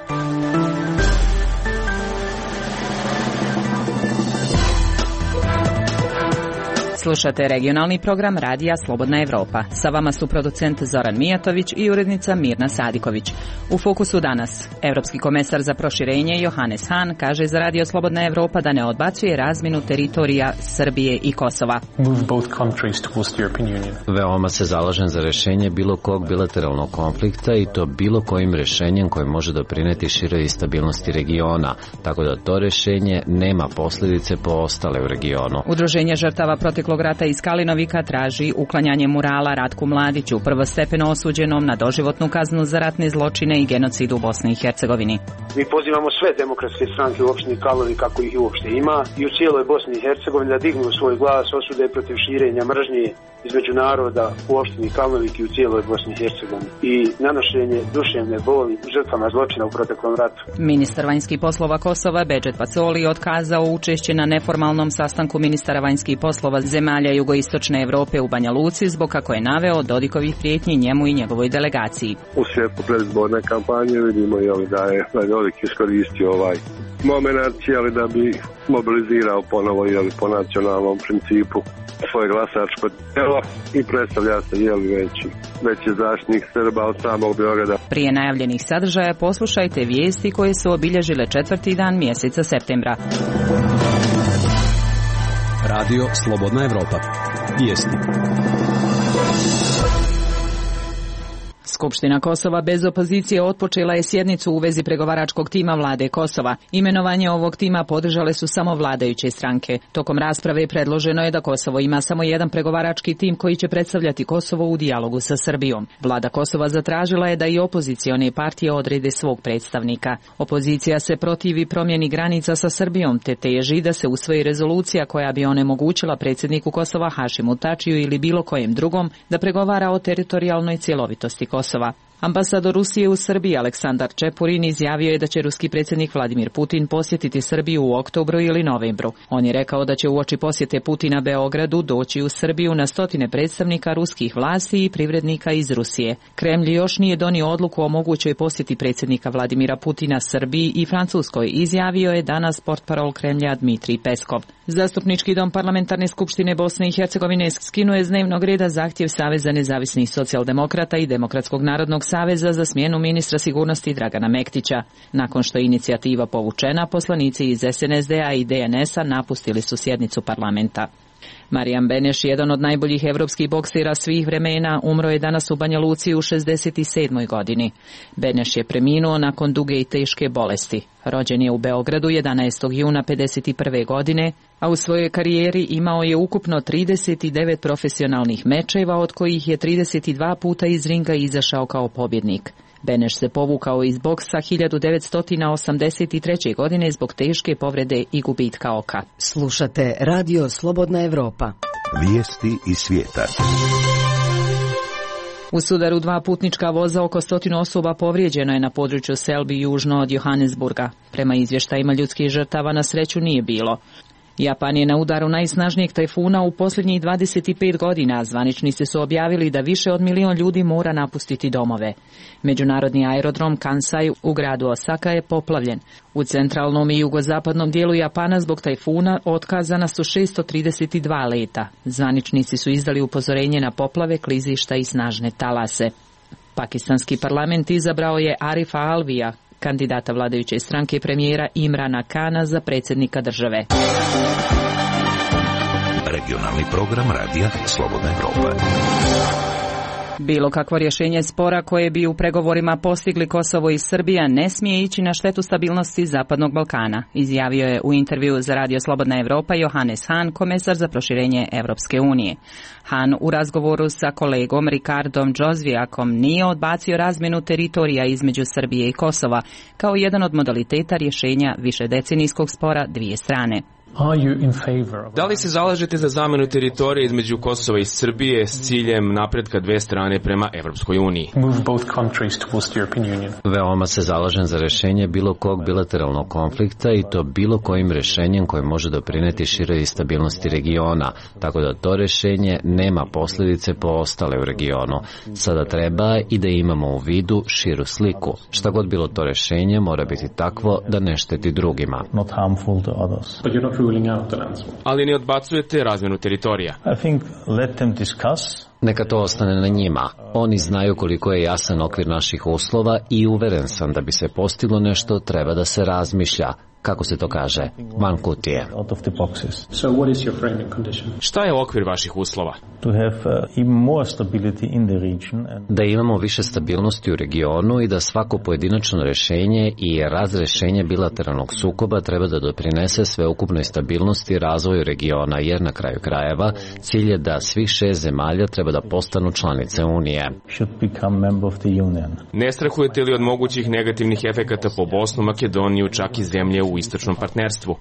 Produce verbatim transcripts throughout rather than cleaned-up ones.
Slušate regionalni program Radija Slobodna Evropa. Sa vama su producent Zoran Mijatović i urednica Mirna Sadiković. U fokusu danas, Evropski komesar za proširenje Johannes Hahn kaže za Radio Slobodna Evropa da ne odbacuje razmjenu teritorija Srbije i Kosova. Veoma se zalažem za rješenje bilo kog bilateralnog konflikta i to bilo kojim rješenjem koje može doprineti široj stabilnosti regiona, tako da to rješenje nema posljedice po ostale u regionu. Udruženje žrtava proteklog rata iz Kalinovika traži uklanjanje murala Ratku Mladiću, prvostepeno osuđenom na doživotnu kaznu za ratne zločine i genocid u Bosni i Hercegovini. Mi pozivamo sve demokratske stranke u opštini Karlovi, kako ih i uopšte ima, i u cijeloj Bosni i Hercegovini da dignu svoj glas osude protiv širenja mržnje između naroda u opštini Karlovik i u cijeloj Bosni i Hercegovini i nanošenje duševne boli žrtvama zločina u proteklom ratu. Ministar vanjskih poslova Kosova Bedžet Pacoli otkazao učešće na neformalnom sastanku ministara vanjskih poslova zemalja jugoistočne Evrope u Banja Luci zbog, kako je naveo, Dodikovih prijetnji njemu i njegovoj delegaciji. U svijetu predizborne kampanje vidimo i da je Dodik iskoristio ovaj moment, ali da bi mobilizirao ponovo jeli, po nacionalnom principu svoje glasačko tijelo i predstavlja se jeli, veći, veći zaštitnik Srba od samog Beograda. Prije najavljenih sadržaja poslušajte vijesti koje su obilježile četvrti dan mjeseca septembra. Radio Slobodna Evropa. Vijesti. Skupština Kosova bez opozicije otpočela je sjednicu u vezi pregovaračkog tima vlade Kosova. Imenovanje ovog tima podržale su samo vladajuće stranke. Tokom rasprave predloženo je da Kosovo ima samo jedan pregovarački tim koji će predstavljati Kosovo u dijalogu sa Srbijom. Vlada Kosova zatražila je da i opozicione partije odrede svog predstavnika. Opozicija se protivi promjeni granica sa Srbijom te teži da se usvoji rezolucija koja bi onemogućila predsjedniku Kosova Hašimu Tačiju ili bilo kojem drugom da pregovara o teritorijalnoj cjelovitosti Kosova. Ambasador Rusije u Srbiji Aleksandar Čepurin izjavio je da će ruski predsjednik Vladimir Putin posjetiti Srbiju u oktobru ili novembru. On je rekao da će uoči posjete Putina Beogradu doći u Srbiju na stotine predstavnika ruskih vlasti i privrednika iz Rusije. Kremlj još nije donio odluku o mogućoj posjeti predsjednika Vladimira Putina Srbiji i Francuskoj, izjavio je danas portparol Kremlja Dmitrij Peskov. Zastupnički dom Parlamentarne skupštine Bosne i Hercegovine skinuo je s dnevnog reda zahtjev Saveza nezavisnih socijaldemokrata i Demokratskog narodnog saveza za smjenu ministra sigurnosti Dragana Mektića. Nakon što je inicijativa povučena, poslanici iz S N S D-a i D N S-a napustili su sjednicu parlamenta. Marijan Beneš, jedan od najboljih evropskih boksera svih vremena, umro je danas u Banja Luci u šezdeset sedmoj godini. Beneš je preminuo nakon duge i teške bolesti. Rođen je u Beogradu jedanaestog juna pedeset prve godine, a u svojoj karijeri imao je ukupno trideset devet profesionalnih mečeva, od kojih je trideset dva puta iz ringa izašao kao pobjednik. Beneš se povukao iz boksa hiljadu devetsto osamdeset treće. godine zbog teške povrede i gubitka oka. Slušate Radio Slobodna Evropa. Vijesti iz svijeta. U sudaru dva putnička voza oko stotinu osoba povrijeđeno je na području Selby južno od Johannesburga. Prema izvještajima ljudskih žrtava na sreću nije bilo. Japan je na udaru najsnažnijeg tajfuna u posljednjih dvadeset pet godina. Zvaničnici su objavili da više od milion ljudi mora napustiti domove. Međunarodni aerodrom Kansai u gradu Osaka je poplavljen. U centralnom i jugozapadnom dijelu Japana zbog tajfuna otkazana su šesto trideset dva leta. Zvaničnici su izdali upozorenje na poplave, klizišta i snažne talase. Pakistanski parlament izabrao je Arifa Alvija, kandidata vladajuće stranke premijera Imrana Kana za predsjednika države. Regionalni program Radija Slobodna Evropa. Bilo kakvo rješenje spora koje bi u pregovorima postigli Kosovo i Srbija ne smije ići na štetu stabilnosti Zapadnog Balkana, izjavio je u intervju za Radio Slobodna Evropa Johannes Hahn, komesar za proširenje Evropske unije. Hahn u razgovoru sa kolegom Ricardom Džozvijakom nije odbacio razmjenu teritorija između Srbije i Kosova kao jedan od modaliteta rješenja višedecenijskog spora dvije strane. Da li se zalažete za zamenu teritorije između Kosova i Srbije s ciljem napretka dve strane prema Evropskoj uniji? Veoma se zalažem za rešenje bilo kog bilateralnog konflikta i to bilo kojim rešenjem koje može doprineti široj stabilnosti regiona, tako da to rešenje nema posljedice po ostale u regionu. Sada treba i da imamo u vidu širu sliku. Šta god bilo to rešenje mora biti takvo da ne šteti drugima. Ali ne odbacujete razmenu teritorija. Neka to ostane na njima. Oni znaju koliko je jasan okvir naših uslova i uveren sam da bi se postiglo nešto treba da se razmišlja. Kako se to kaže? Van kutije. Šta je okvir vaših uslova? Da imamo više stabilnosti u regionu i da svako pojedinačno rešenje i razrešenje bilateralnog sukoba treba da doprinese sveukupnoj stabilnosti i razvoju regiona, jer na kraju krajeva cilj je da svih šest zemalja treba da postanu članice Unije. Ne strahujete li od mogućih negativnih efekata po Bosnu, Makedoniju, čak i zemlje u istočnom partnerstvu?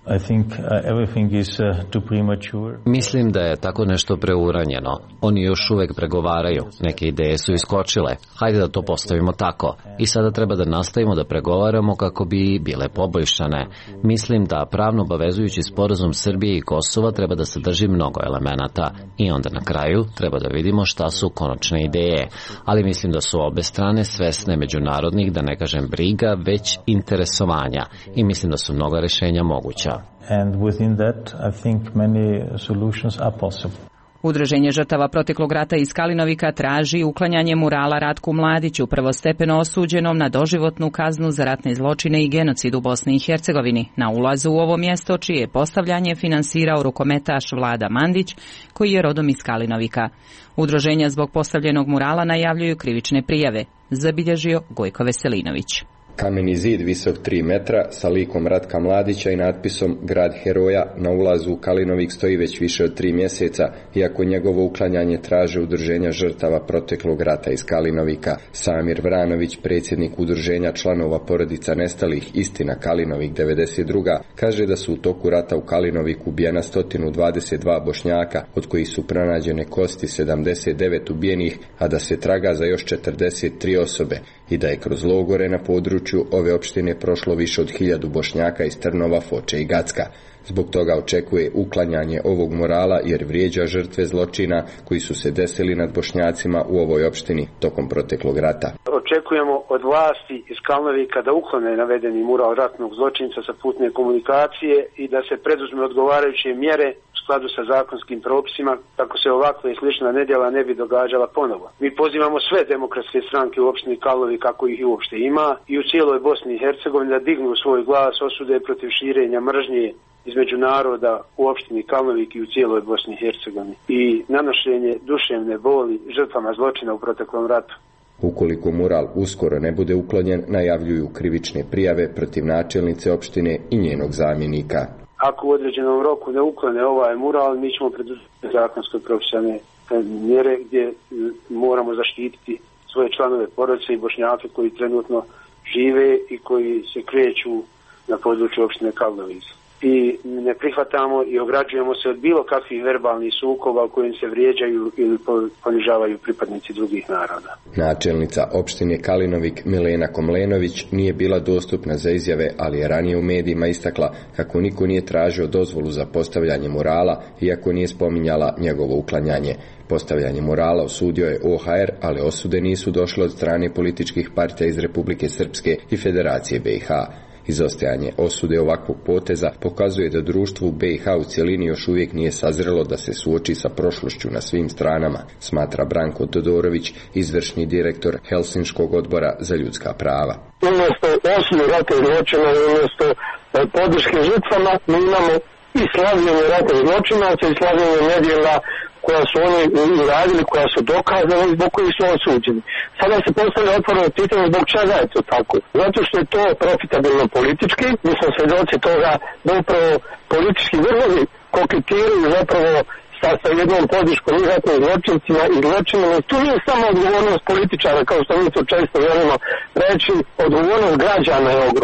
Mislim da je tako nešto preuranjeno. Oni još uvek pregovaraju. Neke ideje su iskočile. Hajde da to postavimo tako. I sada treba da nastavimo da pregovaramo kako bi bile poboljšane. Mislim da pravno obavezujući sporazum Srbije i Kosova treba da sadrži mnogo elemenata. I onda na kraju treba da vidimo šta su konačne ideje. Ali mislim da su obe strane svesne međunarodnih, da ne kažem briga, već interesovanja. I mislim da su mnoga rešenja moguća. And within that, I think many solutions are possible. Udruženje žrtava proteklog rata iz Kalinovika traži uklanjanje murala Ratku Mladiću, prvostepeno osuđenom na doživotnu kaznu za ratne zločine i genocid u Bosni i Hercegovini. Na ulazu u ovo mjesto, čije je postavljanje finansirao rukometaš Vlada Mandić, koji je rodom iz Kalinovika. Udruženja zbog postavljenog murala najavljuju krivične prijave, zabilježio Gojko Veselinović. Kameni zid visok tri metra sa likom Ratka Mladića i natpisom Grad heroja na ulazu u Kalinovik stoji već više od tri mjeseca, iako njegovo uklanjanje traže udruženja žrtava proteklog rata iz Kalinovika. Samir Vranović, predsjednik udruženja članova porodica nestalih Istina Kalinovik devedeset druga, kaže da su u toku rata u Kalinoviku ubijena sto dvadeset dva Bošnjaka, od kojih su pronađene kosti sedamdeset devet ubijenih, a da se traga za još četrdeset tri osobe i da je kroz logore na području ove opštine prošlo više od hiljadu Bošnjaka iz Trnova, Foče i Gacka. Zbog toga očekuje uklanjanje ovog murala jer vrijeđa žrtve zločina koji su se desili nad Bošnjacima u ovoj opštini tokom proteklog rata. Očekujemo od vlasti iz Kalnovika da uklone navedeni mural ratnog zločinca sa putne komunikacije i da se preduzme odgovarajuće mjere u skladu sa zakonskim propisima kako se ovakva i slična nedjela ne bi događala ponovo. Mi pozivamo sve demokratske stranke u opštini Kalnovik, kako ih i uopšte ima, i u cijeloj Bosni i Hercegovini da dignu svoj glas osude protiv širenja mržnje između naroda u opštini Kalnovik i u cijeloj Bosni i Hercegovini i nanošenje duševne boli žrtvama zločina u proteklom ratu. Ukoliko mural uskoro ne bude uklonjen, najavljuju krivične prijave protiv načelnice opštine i njenog zamjenika. Ako u određenom roku ne uklone ovaj mural, mi ćemo preduzeti zakonske profesionalne mjere gdje moramo zaštititi svoje članove porodice i Bošnjake koji trenutno žive i koji se kreću na području opštine Kalnovik. I ne prihvatamo i ograđujemo se od bilo kakvih verbalnih sukoba u kojim se vrijeđaju ili ponižavaju pripadnici drugih naroda. Načelnica opštine Kalinovik Milena Komlenović nije bila dostupna za izjave, ali je ranije u medijima istakla kako niko nije tražio dozvolu za postavljanje murala, iako nije spominjala njegovo uklanjanje. Postavljanje murala osudio je O H R, ali osude nisu došle od strane političkih partija iz Republike Srpske i Federacije B i H. Izostajanje osude ovakvog poteza pokazuje da društvo u B i H u cjelini još uvijek nije sazrelo da se suoči sa prošlošću na svim stranama, smatra Branko Todorović, izvršni direktor Helsinškog odbora za ljudska prava. Umjesto osude ratnih zločina i umjesto podrške žrtvama mi imamo i slavljenje ratnih zločinaca i slavljenje nedjela koja su oni uradili, koja su dokazana i zbog kojih su osuđeni. Sada se postavlja otvoreno pitanje zbog čega je to tako. Zato što je to profitabilno politički, mi smo svjedoci toga da upravo politički vrhovi koketiraju zapravo sa, sa jednom podrškom i ratnim zločincima i zločinima. Tu nije samo odgovornost političara, kao što mi to često želimo reći, odgovornost građana je ogromna.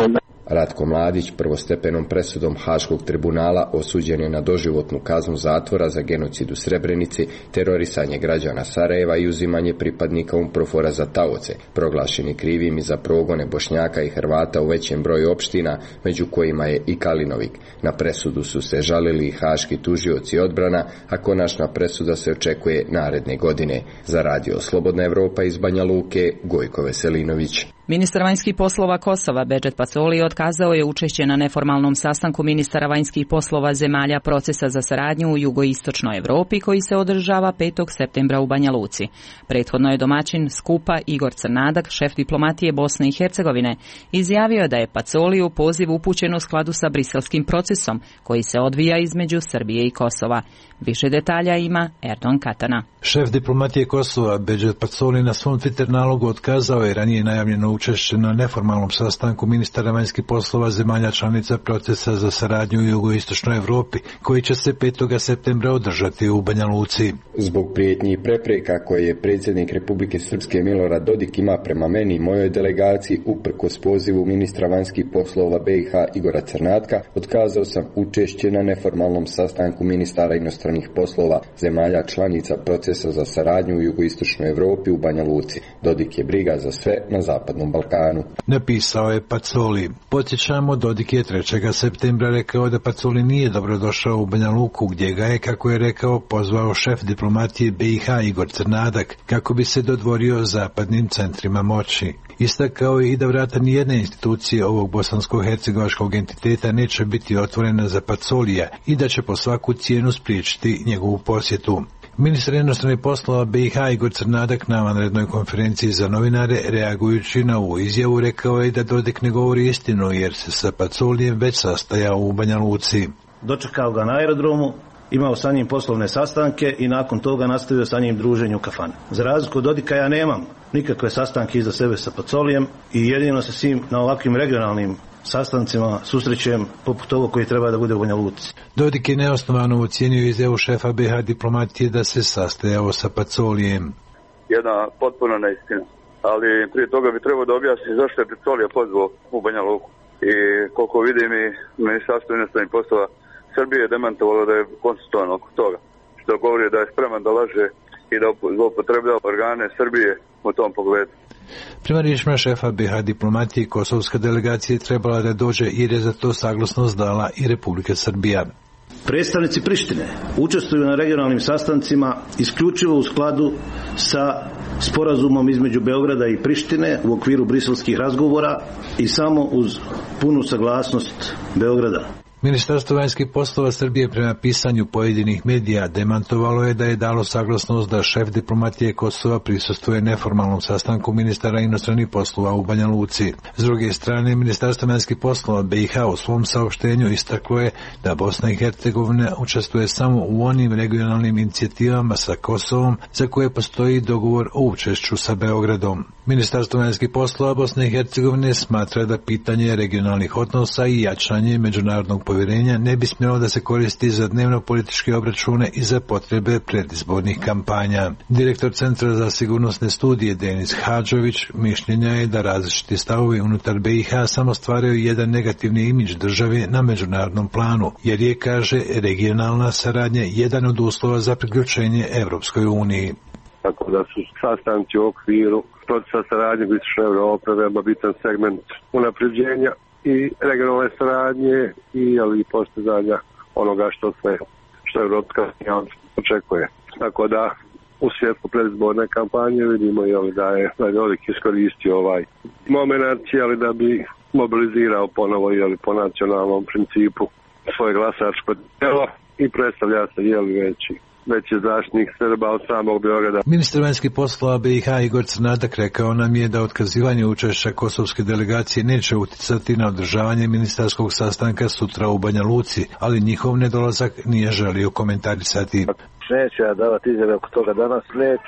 Ratko Mladić prvostepenom presudom Haškog tribunala osuđen je na doživotnu kaznu zatvora za genocid u Srebrenici, terorisanje građana Sarajeva i uzimanje pripadnika UNPROFOR-a za taoce, proglašeni krivim i za progone Bošnjaka i Hrvata u većem broju opština, među kojima je i Kalinovik. Na presudu su se žalili haški tužioci i odbrana, a konačna presuda se očekuje naredne godine. Za Radio Slobodna Evropa iz Banja Luke, Gojko Veselinović. Ministar vanjskih poslova Kosova Bedžet Pacoli otkazao je učešće na neformalnom sastanku ministara vanjskih poslova zemalja procesa za saradnju u jugoistočnoj Evropi koji se održava petog septembra u Banja Luci. Prethodno je domaćin skupa Igor Crnadak, šef diplomatije Bosne i Hercegovine, izjavio da je Pacoli u poziv upućen u skladu sa briselskim procesom koji se odvija između Srbije i Kosova. Više detalja ima Erdon Katana. Šef diplomatije Kosova Bedžet Pacoli na svom Twitter nalogu otkazao je ranije najavljeno učešće na neformalnom sastanku ministara vanjskih poslova zemalja članica procesa za saradnju u jugoistočnoj Evropi, koji će se petog septembra održati u Banja Luci. Zbog prijetnji i prepreka koje je predsjednik Republike Srpske Milorad Dodik ima prema meni i mojoj delegaciji uprkos pozivu ministra vanjskih poslova B i H Igora Crnatka, otkazao sam učešće na neformalnom sastanku ministara inostranih poslova zemalja članica procesa za saradnju u jugoistočnoj Evropi u Banja Luci. Dodik je briga za sve na zapadnom Balkanu. Napisao je Pacoli. Podsjećamo, Dodik je trećeg septembra rekao da Pacoli nije dobrodošao u Banja Luku, gdje ga je, kako je rekao, pozvao šef diplomatije B i H Igor Crnadak kako bi se dodvorio zapadnim centrima moći. Istakao je i da vrata nijedne institucije ovog bosansko-hercegovačkog entiteta neće biti otvorena za Pacolija i da će po svaku cijenu spriječiti njegovu posjetu. Ministar inostranih poslova B i H Igor Crnadak na vanrednoj konferenciji za novinare, reagujući na ovu izjavu, rekao je da Dodik ne govori istinu jer se sa Pacolijem već sastajao u Banja Luci. Dočekao ga na aerodromu, imao sa njim poslovne sastanke i nakon toga nastavio sa njim druženje u kafani. Za razliku od Dodika ja nemam nikakve sastanke iza sebe sa Pacolijem i jedino se s njim na ovakvim regionalnim sastancima susrećem poput ovo koji treba da bude u Banja Luci. Dodik je neosnovano ocijenio izjavu šefa B i H diplomatije da se sastajao sa Pacolijem. Jedna potpuno neistina, ali prije toga bi trebao da objasni zašto je Pacolija pozvao u Banja Luku. I koliko vidim i Ministarstvo inostranih poslova Srbije je demantovalo da je konstituovan oko toga, što govori da je spreman da laže i da zloupotrebljava organe Srbije u tom pogledu. Prema riječima šefa B i H diplomatije, kosovska delegacija trebala da dođe jer je za to saglasnost dala i Republika Srbija. Predstavnici Prištine učestvuju na regionalnim sastancima isključivo u skladu sa sporazumom između Beograda i Prištine u okviru briselskih razgovora i samo uz punu saglasnost Beograda. Ministarstvo vanjskih poslova Srbije prema pisanju pojedinih medija demantovalo je da je dalo saglasnost da šef diplomatije Kosova prisustvuje neformalnom sastanku ministara inostranih poslova u Banja Luci. S druge strane, Ministarstvo vanjskih poslova B i H u svom saopštenju istaklo je da Bosna i Hercegovina učestvuje samo u onim regionalnim inicijativama sa Kosovom za koje postoji dogovor o učešću sa Beogradom. Ministarstvo vanjskih poslova Bosne i Hercegovine smatra da pitanje regionalnih odnosa i jačanje međunarodnog povjerenja ne bi smjelo da se koristi za dnevno političke obračune i za potrebe predizbornih kampanja. Direktor Centra za sigurnosne studije Denis Hadžović mišljenja je da različiti stavovi unutar B i H samo stvaraju jedan negativni imidž države na međunarodnom planu, jer je, kaže, regionalna saradnja jedan od uslova za priključenje Evropskoj uniji. Tako da su sastanci u okviru procesa saradnje u Istočnoj Evropi veoma bitan segment unapređenja i regionalne saradnje i ali i postizanja onoga što sve što Evropska unija očekuje. Tako da u svjetlu predizborne kampanje vidimo i ali da je Dodik iskoristio ovaj moment ali da bi mobilizirao ponovo ili po nacionalnom principu svoje glasačko tijelo i predstavlja se jeli veći veći zaštitnik Srba od samog Beograda. Ministar vanjskih poslova B i H Igor Crnadak rekao nam je da otkazivanje učešća kosovske delegacije neće uticati na održavanje ministarskog sastanka sutra u Banja Luci, ali njihov nedolazak nije želio komentarisati. Neću ja davati izjave oko toga danas, neću.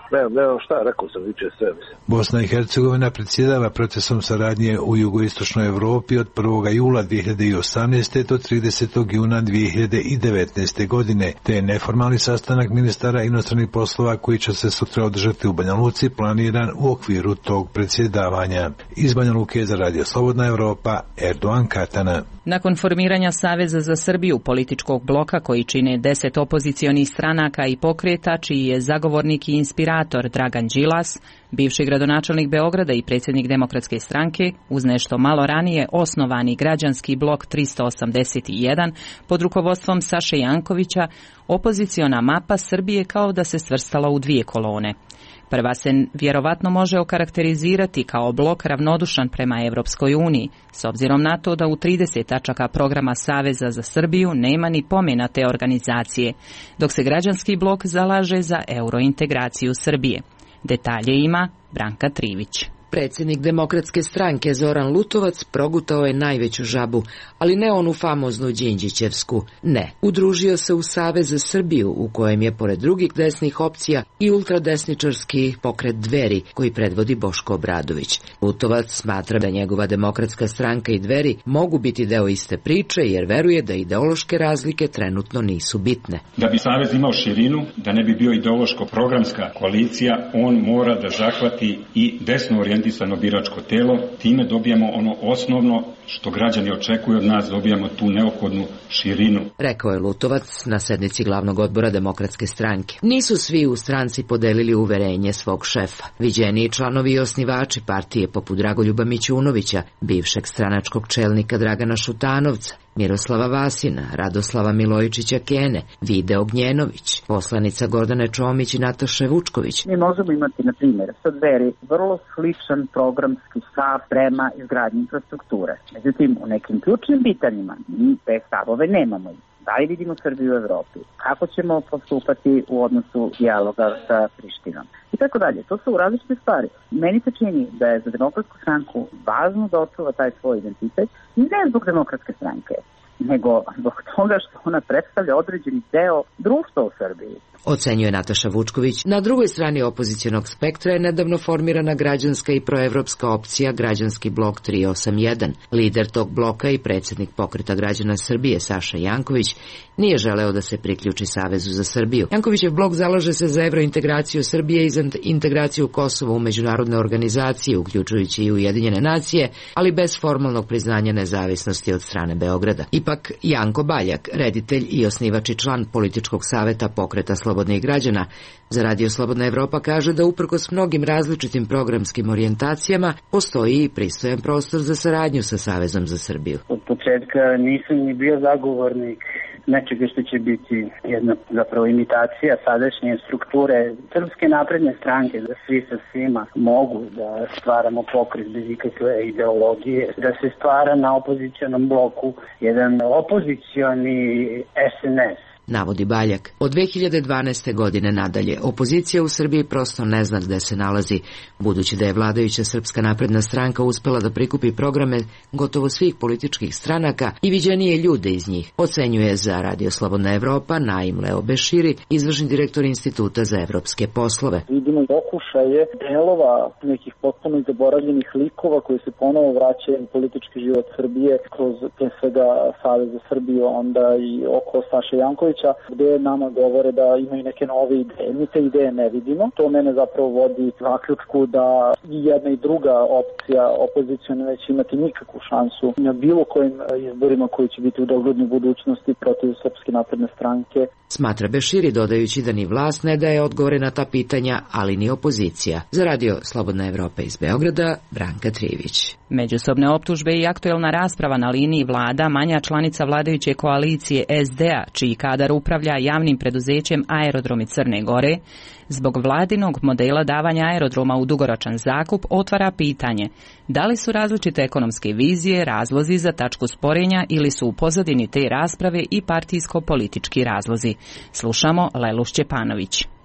Ne, ne, šta, rekao sam viče sve. Bosna i Hercegovina predsjedava procesom saradnje u jugoistočnoj Evropi od prvog jula dvije hiljade osamnaeste. do tridesetog juna dvije hiljade devetnaeste. godine, te je neformalni sastanak ministara inostranih poslova koji će se sutra održati u Banja Luci planiran u okviru tog predsjedavanja. Iz Banja Luke za Radio Slobodna Evropa, Erdogan Katana. Nakon formiranja Saveza za Srbiju, političkog bloka koji čine deset opozicionih stranaka i pokreta, čiji je zagovornik i inspirator Dragan Đilas, bivši gradonačelnik Beograda i predsjednik Demokratske stranke, uz nešto malo ranije osnovani građanski blok tristo osamdeset jedan pod rukovodstvom Saše Jankovića, opoziciona mapa Srbije kao da se svrstala u dvije kolone. Prva se vjerovatno može okarakterizirati kao blok ravnodušan prema Evropskoj uniji, s obzirom na to da u trideset tačaka programa Saveza za Srbiju nema ni pomena te organizacije, dok se građanski blok zalaže za eurointegraciju Srbije. Detalje ima Branka Trivić. Predsjednik Demokratske stranke Zoran Lutovac progutao je najveću žabu, ali ne onu famoznu Đinđićevsku. Ne, udružio se u Savez za Srbiju, u kojem je pored drugih desnih opcija i ultradesničarski pokret Dveri, koji predvodi Boško Obradović. Lutovac smatra da njegova Demokratska stranka i Dveri mogu biti deo iste priče, jer veruje da ideološke razlike trenutno nisu bitne. Da bi Savez imao širinu, da ne bi bio ideološko-programska koalicija, on mora da zahvati i desno orijentisano biračko telo, time dobijamo ono osnovno što građani očekuju od nas, dobijamo tu neophodnu širinu. Rekao je Lutovac na sednici glavnog odbora Demokratske stranke. Nisu svi u stranci podelili uverenje svog šefa. Viđeniji članovi i osnivači partije poput Dragoljuba Mićunovića, bivšeg stranačkog čelnika Dragana Šutanovca, Miroslava Vasina, Radoslava Milojičića Kene, Vide Ognjenović, poslanica Gordane Čomić i Nataše Vučković. Mi možemo imati, na primjer, sa Dveri vrlo sličan programski stav prema izgradnji infrastrukture. Međutim, u nekim ključnim pitanjima mi te stavove nemamo. Da li vidimo Srbiju u Evropi? Kako ćemo postupati u odnosu dijaloga sa Prištinom? I tako dalje. To su različite stvari. Meni se čini da je za Demokratsku stranku važno da očuva taj svoj identitet, ne zbog Demokratske stranke, nego zbog toga što ona predstavlja određeni deo društva u Srbiji. Ocenjuje Nataša Vučković. Na drugoj strani opozicionog spektra je nedavno formirana građanska i proevropska opcija Građanski blok tristo osamdeset jedan. Lider tog bloka i predsjednik Pokreta građana Srbije Saša Janković nije želeo da se priključi Savezu za Srbiju. Jankovićev blok zalaže se za evrointegraciju Srbije i za integraciju Kosova u međunarodne organizacije, uključujući i Ujedinjene nacije, ali bez formalnog priznanja nezavisnosti od strane Beograda. Ipak Janko Baljak, reditelj i osnivač i član političkog saveta Pokreta slobodnih građana za Radio Slobodna Evropa, kaže da uprkos mnogim različitim programskim orijentacijama postoji i pristojan prostor za saradnju sa Savezom za Srbiju. Od početka nisam ni bio zagovornik nečega što će biti jedna zapravo imitacija sadašnje strukture Srpske napredne stranke, da svi sa svima mogu da stvaramo pokret bez ikakve ideologije, da se stvara na opozicionom bloku jedan opozicioni es en es. Navodi Baljak. Od dve hiljade dvanaeste. godine nadalje, opozicija u Srbiji prosto ne zna gde se nalazi, budući da je vladajuća Srpska napredna stranka uspela da prikupi programe gotovo svih političkih stranaka i viđenije ljude iz njih. Ocenjuje za Radio Slobodna Evropa Naim Leo Beširi, izvršni direktor Instituta za evropske poslove. Vidimo pokušaje delova nekih potpuno zaboravljenih likova koji se ponovo vraćaju u politički život Srbije kroz pre svega Savez za Srbiju, onda i oko Saše Jankovića, gde nama govore da imaju neke nove ideje. Mi te ideje ne vidimo. To mene zapravo vodi zaključku da i jedna i druga opcija opozicijona neće imati nikakvu šansu na bilo kojim izborima koji će biti u doglednoj budućnosti protiv Srpske napredne stranke. Smatra Beširi, dodajući da ni vlast ne daje odgovore na ta pitanja, ali ni opozicija. Za Radio Slobodna Evropa iz Beograda, Branka Trivić. Međusobne optužbe i aktuelna rasprava na liniji vlada manja članica vladajuće koalicije es de a, čiji kadar upravlja javnim preduzećem Aerodromi Crne Gore, zbog vladinog modela davanja aerodroma u dugoročan zakup otvara pitanje da li su različite ekonomske vizije razlozi za tačku sporenja ili su u pozadini te rasprave i partijsko-politički razlozi. Slušamo Lelu Šćepanović.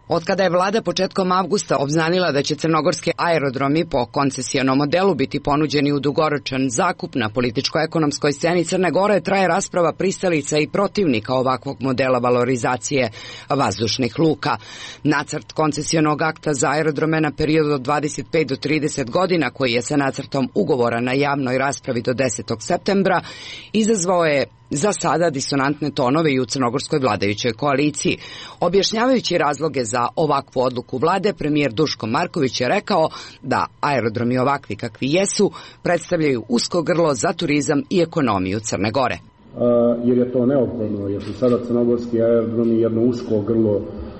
Od kada je vlada početkom avgusta obznanila da će crnogorski aerodromi po koncesijonom modelu biti ponuđeni u dugoročan zakup na političko-ekonomskoj sceni Crne Gore, traje rasprava pristalica i protivnika ovakvog modela valorizacije vazdušnih luka. Nacrt koncesijonog akta za aerodrome na period od dvadeset pet do trideset godina, koji je sa nacrtom ugovora na javnoj raspravi do desetog septembra, izazvao je za sada disonantne tonove i u crnogorskoj vladajućoj koaliciji. Objašnjavajući razloge za ovakvu odluku vlade, premijer Duško Marković je rekao da aerodromi ovakvi kakvi jesu predstavljaju usko grlo za turizam i ekonomiju Crne Gore. A, jer je to neophodno, jer su sada crnogorski aerodromi jedno usko grlo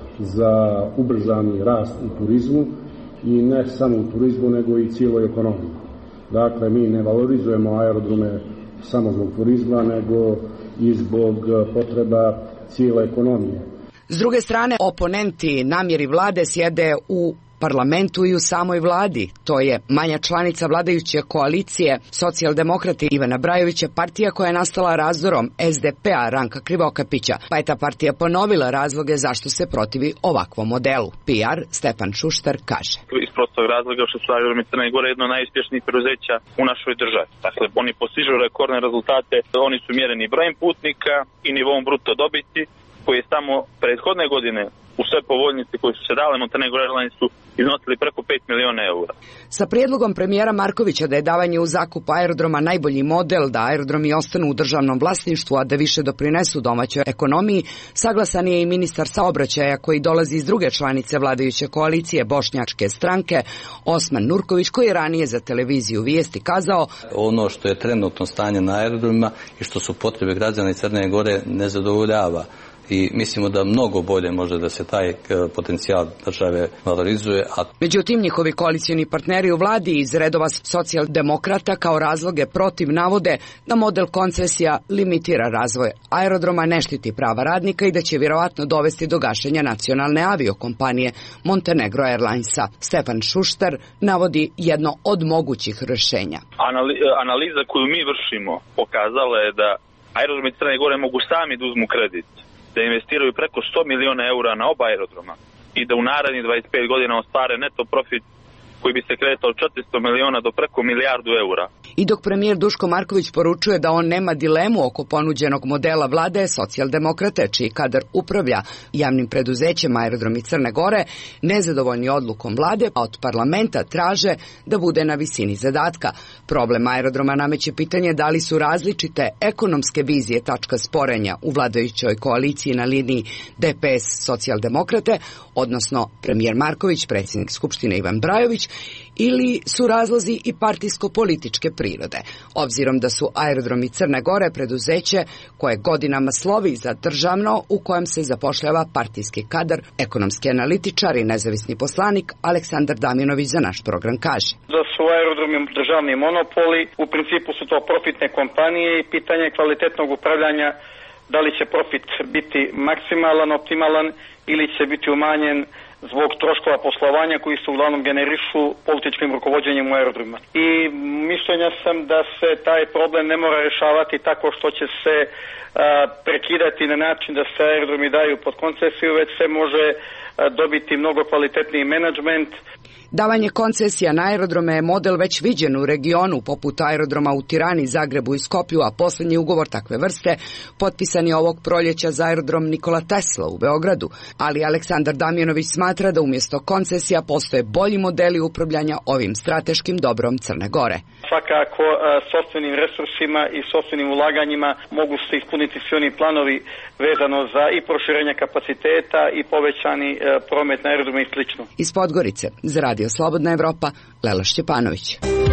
za ubrzani rast u turizmu i ne samo u turizmu, nego i cijeloj ekonomiji. Dakle, mi ne valorizujemo aerodrome samo zbog turizma, nego i zbog potreba cijele ekonomije. S druge strane, oponenti namjeri vlade sjede u parlamentu i u samoj vladi. To je manja članica vladajuće koalicije Socijaldemokrati Ivana Brajovića, partija koja je nastala razdorom S D P-a Ranka Krivokapića, pa je ta partija ponovila razloge zašto se protivi ovakvom modelu. P R Stefan Šuštar kaže: Iz prostog razloga što su aerodromi Crne Gore jedno od najuspješnijih preduzeća u našoj državi. Dakle, oni postižu rekordne rezultate, oni su mjereni brojem putnika i nivom bruto dobiti, koji je samo prethodne godine u sve povoljnice koje su se dale Montenegro Airlinesu iznosili preko pet miliona eura. Sa prijedlogom premijera Markovića da je davanje u zakup aerodroma najbolji model, da aerodromi ostanu u državnom vlasništvu, a da više doprinesu domaćoj ekonomiji, saglasan je i ministar saobraćaja koji dolazi iz druge članice vladajuće koalicije Bošnjačke stranke, Osman Nurković, koji je ranije za televiziju Vijesti kazao: ono što je trenutno stanje na aerodromima i što su potrebe građana Crne Gore ne zadovoljava. I mislimo da mnogo bolje može da se taj potencijal države valorizuje. A... Međutim, njihovi koalicijni partneri u vladi iz redova socijaldemokrata kao razloge protiv navode da model koncesija limitira razvoj aerodroma, ne štiti prava radnika i da će vjerovatno dovesti do gašenja nacionalne aviokompanije Montenegro Airlinesa. Stefan Šuštar navodi jedno od mogućih rješenja. Anali, analiza koju mi vršimo pokazala je da aerodromi Crne Gore mogu sami da uzmu kredit, da investiraju preko sto miliona eura na oba aerodroma i da u narednih dvadeset pet godina ostvare neto profit koji bi se kretao od četiristo miliona do preko milijardu eura. I dok premijer Duško Marković poručuje da on nema dilemu oko ponuđenog modela vlade, socijaldemokrate, čiji kadar upravlja javnim preduzećem aerodromi Crne Gore, nezadovoljni odlukom vlade, a od parlamenta traže da bude na visini zadatka. Problem aerodroma nameće pitanje da li su različite ekonomske vizije tačka sporenja u vladajućoj koaliciji na liniji D P S socijaldemokrate, odnosno premijer Marković, predsjednik Skupštine Ivan Brajović, ili su razlozi i partijsko-političke prirode. Obzirom da su aerodromi Crne Gore preduzeće koje godinama slovi za državno, u kojem se zapošljava partijski kadar, ekonomski analitičar i nezavisni poslanik Aleksandar Damjanović za naš program kaže: Da su aerodromi državni monopoli, u principu su to profitne kompanije i pitanje kvalitetnog upravljanja, da li će profit biti maksimalan, optimalan ili će biti umanjen zbog troškova poslovanja koji se uglavnom generišu političkim rukovođenjem u aerodromima. I mišljenja sam da se taj problem ne mora rješavati tako što će se a, prekidati na način da se aerodromi daju pod koncesiju, već se može a, dobiti mnogo kvalitetniji menadžment. Davanje koncesija na aerodrome je model već viđen u regionu, poput aerodroma u Tirani, Zagrebu i Skoplju, a posljednji ugovor takve vrste potpisan je ovog proljeća za aerodrom Nikola Tesla u Beogradu. Ali Aleksandar Damjanović smatra da umjesto koncesija postoje bolji modeli upravljanja ovim strateškim dobrom Crne Gore. Svakako, sopstvenim resursima i sopstvenim ulaganjima mogu se ispuniti svi oni planovi vezano za i proširenje kapaciteta i povećani promet na aerodrome i slično. Iz Podgorice, za Radio Slobodna Evropa, Lela Šćepanović.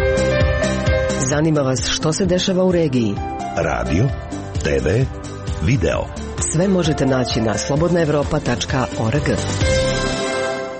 Zanima vas što se dešava u regiji? Radio, T V, video. Sve možete naći na slobodna evropa tačka org.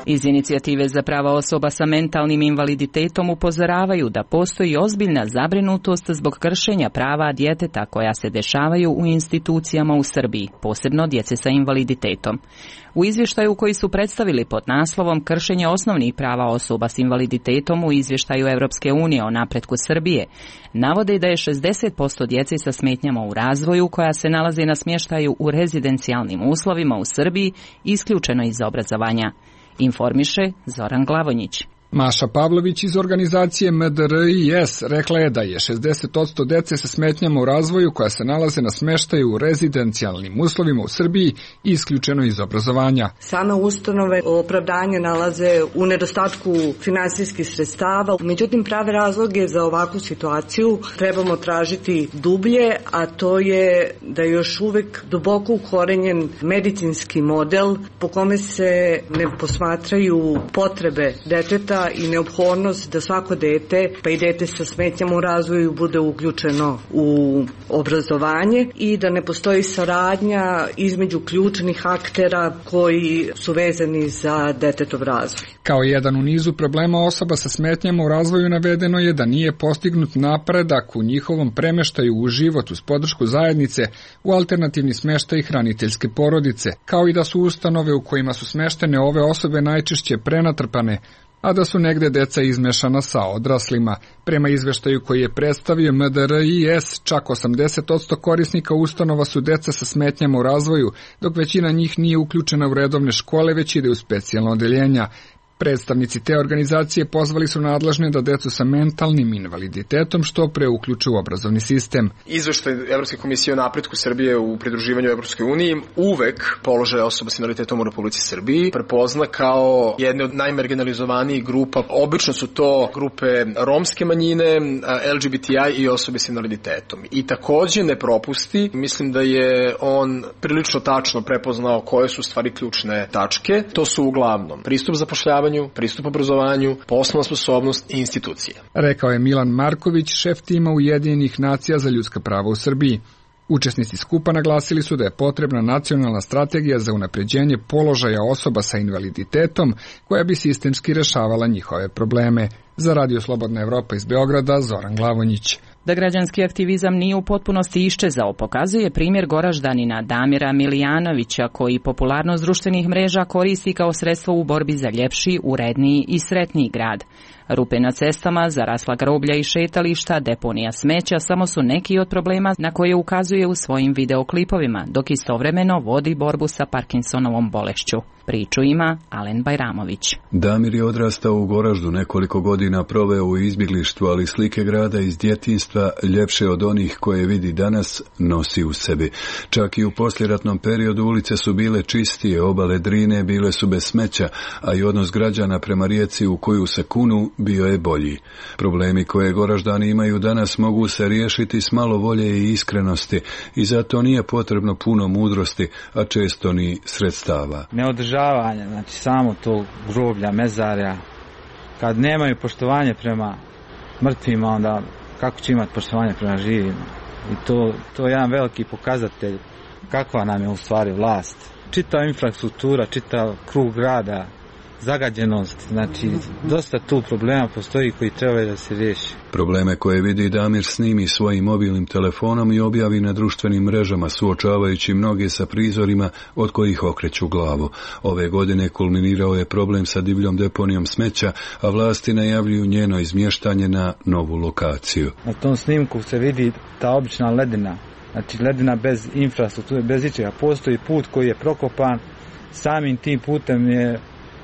Iz inicijative za prava osoba sa mentalnim invaliditetom upozoravaju da postoji ozbiljna zabrinutost zbog kršenja prava djeteta koja se dešavaju u institucijama u Srbiji, posebno djece sa invaliditetom. U izvještaju koji su predstavili pod naslovom Kršenje osnovnih prava osoba s invaliditetom u izvještaju Europske unije o napretku Srbije, navode da je šezdeset posto djece sa smetnjama u razvoju koja se nalaze na smještaju u rezidencijalnim uslovima u Srbiji isključeno iz obrazovanja. Informiše Zoran Glavonjić. Maša Pavlović iz organizacije M D R I S rekla je da je šezdeset posto dece sa smetnjama u razvoju koja se nalaze na smeštaju u rezidencijalnim uslovima u Srbiji isključeno iz obrazovanja. Same ustanove opravdanje nalaze u nedostatku finansijskih sredstava, međutim prave razloge za ovakvu situaciju trebamo tražiti dublje, a to je da je još uvek duboko ukorenjen medicinski model po kome se ne posmatraju potrebe deteta i neophodnost da svako dete, pa i dete sa smetnjama u razvoju, bude uključeno u obrazovanje i da ne postoji saradnja između ključnih aktera koji su vezani za detetov razvoj. Kao jedan u nizu problema osoba sa smetnjama u razvoju navedeno je da nije postignut napredak u njihovom premeštaju u život uz podršku zajednice u alternativni smještaj hraniteljske porodice, kao i da su ustanove u kojima su smeštene ove osobe najčešće prenatrpane, a da su negde deca izmešana sa odraslima. Prema izveštaju koji je predstavio M D R I S, čak osamdeset posto korisnika ustanova su deca sa smetnjama u razvoju, dok većina njih nije uključena u redovne škole, već ide u specijalna odeljenja. Predstavnici te organizacije pozvali su nadležne da decu sa mentalnim invaliditetom što pre uključe u obrazovni sistem. Izveštaj Evropske komisije o napretku Srbije u pridruživanju Evropskoj uniji uvek položaj osoba s invaliditetom u Republici Srbiji prepozna kao jedne od najmarginalizovanijih grupa. Obično su to grupe romske manjine, L G B T I i osobe s invaliditetom. I takođe ne propusti, mislim da je on prilično tačno prepoznao koje su stvari ključne tačke. To su uglavnom pristup zapošljavanju, pristup obrazovanju, poslovna sposobnost i institucije. Rekao je Milan Marković, šef tima Ujedinjenih nacija za ljudska prava u Srbiji. Učesnici skupa naglasili su da je potrebna nacionalna strategija za unapređenje položaja osoba sa invaliditetom koja bi sistemski rešavala njihove probleme. Za Radio Slobodna Evropa iz Beograda, Zoran Glavonjić. Da građanski aktivizam nije u potpunosti iščezao, pokazuje primjer Goraždanina Damira Milijanovića, koji popularnost društvenih mreža koristi kao sredstvo u borbi za ljepši, uredniji i sretniji grad. Rupe na cestama, zarasla groblja i šetališta, deponija smeća samo su neki od problema na koje ukazuje u svojim videoklipovima, dok istovremeno vodi borbu sa Parkinsonovom bolešću. Priču ima Alen Bajramović. Damir je odrastao u Goraždu, nekoliko godina proveo u izbjeglištvu, ali slike grada iz djetinjstva, ljepše od onih koje vidi danas, nosi u sebi. Čak i u posljeratnom periodu ulice su bile čistije, obale Drine bile su bez smeća, a i odnos građana prema rijeci u koju se kunu bio je bolji. Problemi koje Goraždani imaju danas mogu se riješiti s malo volje i iskrenosti i zato nije potrebno puno mudrosti, a često ni sredstava. Neodržavanje, znači samo tog groblja, mezarja, kad nemaju poštovanje prema mrtvima, onda kako će imati poštovanje prema živima? I to, to je jedan veliki pokazatelj kakva nam je u stvari vlast. Čitava infrastruktura, čitav krug grada, zagađenost, znači dosta tu problema postoji koji trebaju da se riješi. Probleme koje vidi Damir snimi svojim mobilnim telefonom i objavi na društvenim mrežama, suočavajući mnoge sa prizorima od kojih okreću glavu. Ove godine kulminirao je problem sa divljom deponijom smeća, a vlasti najavljuju njeno izmještanje na novu lokaciju. Na tom snimku se vidi ta obična ledina, znači ledina bez infrastrukture, bez ičega. Postoji put koji je prokopan, samim tim putem je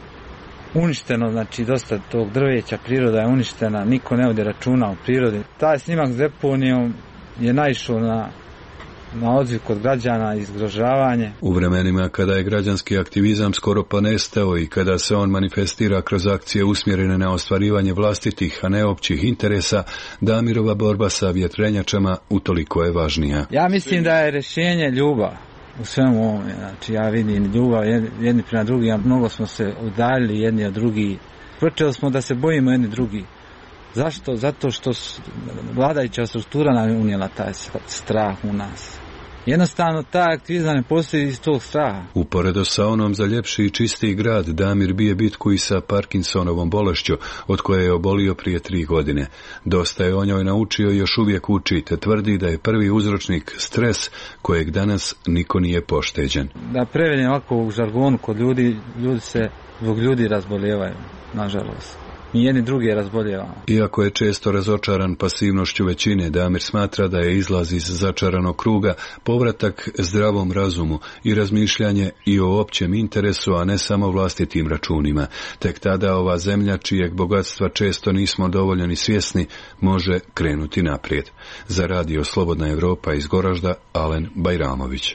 uništeno, znači dosta tog drveća, priroda je uništena, niko ne vodi računa o prirodi. Taj snimak s deponijom je naišao na, na odziv kod građana i zgrožavanje. U vremenima kada je građanski aktivizam skoro pa nestao i kada se on manifestira kroz akcije usmjerene na ostvarivanje vlastitih, a ne općih interesa, Damirova borba sa vjetrenjačama utoliko je važnija. Ja mislim da je rješenje ljubav. U svemu ovome, znači ja vidim ljubav jedni prema drugi, a mnogo smo se udaljili jedni od drugi. Počeli smo da se bojimo jedni drugi. Zašto? Zato što vladajuća struktura nam je unijela taj strah u nas. Jednostavno, ta aktivizam ne postoji iz tog straha. Uporedo sa onom za ljepši i čistiji grad, Damir bije bitku i sa Parkinsonovom bolešću, od koje je obolio prije tri godine. Dosta je o njoj naučio i još uvijek uči, te tvrdi da je prvi uzročnik stres, kojeg danas niko nije pošteđen. Da prevedem ovako u žargonu kod ljudi, ljudi se zbog ljudi razbolijevaju, nažalost. Mi jedni drugi razboljevamo. Iako je često razočaran pasivnošću većine, Damir smatra da je izlaz iz začaranog kruga povratak zdravom razumu i razmišljanje i o općem interesu, a ne samo vlastitim računima. Tek tada ova zemlja, čijeg bogatstva često nismo dovoljno ni svjesni, može krenuti naprijed. Za radio Slobodna Evropa iz Goražda, Alen Bajramović.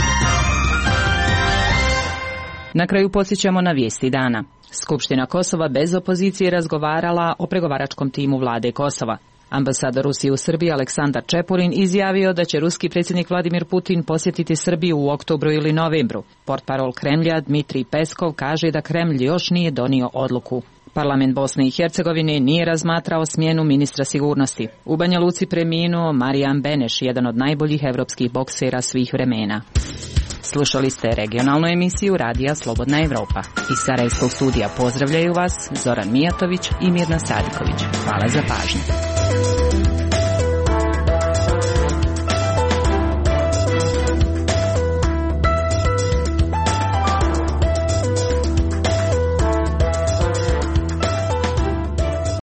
Na kraju podsjećamo na vijesti dana. Skupština Kosova bez opozicije razgovarala o pregovaračkom timu vlade Kosova. Ambasador Rusije u Srbiji Aleksandar Čepurin izjavio da će ruski predsjednik Vladimir Putin posjetiti Srbiju u oktobru ili novembru. Portparol Kremlja Dmitrij Peskov kaže da Kremlj još nije donio odluku. Parlament Bosne i Hercegovine nije razmatrao smjenu ministra sigurnosti. U Banja Luci preminuo Marijan Beneš, jedan od najboljih evropskih boksera svih vremena. Slušali ste regionalnu emisiju Radija Slobodna Evropa. Iz Sarajevskog studija pozdravljaju vas Zoran Mijatović i Mirna Sadiković. Hvala za pažnju.